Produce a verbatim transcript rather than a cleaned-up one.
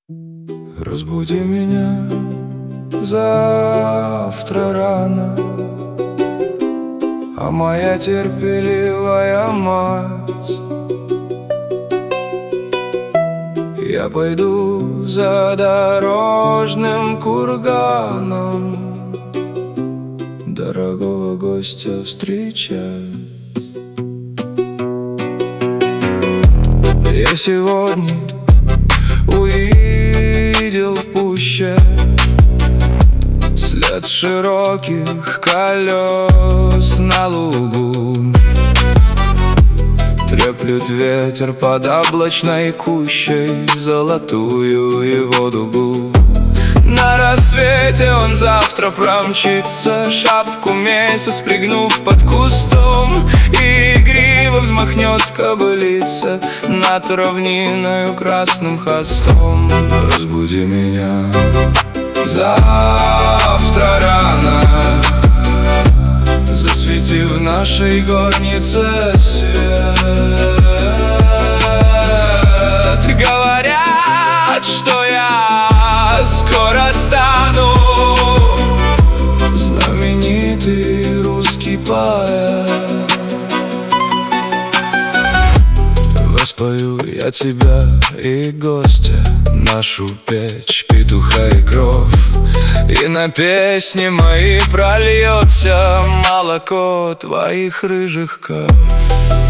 Разбуди меня завтра рано, а моя терпеливая мать. Я пойду за дорожным курганом дорогого гостя встречать. Я сегодня увидел в пуще след широких колес на лугу. Треплет ветер под облачной кущей золотую его дугу. На рассвете он завтра промчится, шапку месяц пригнув под кустом, и игриво взмахнет кобылица над равниною красным хостом. Разбуди меня завтра рано, засвети в нашей горнице свет. Говорят, что я скоро стану знаменитый русский поэт. Воспою я тебя и гостя, нашу печь, петуха и кров, и на песни мои прольется молоко твоих рыжих ков.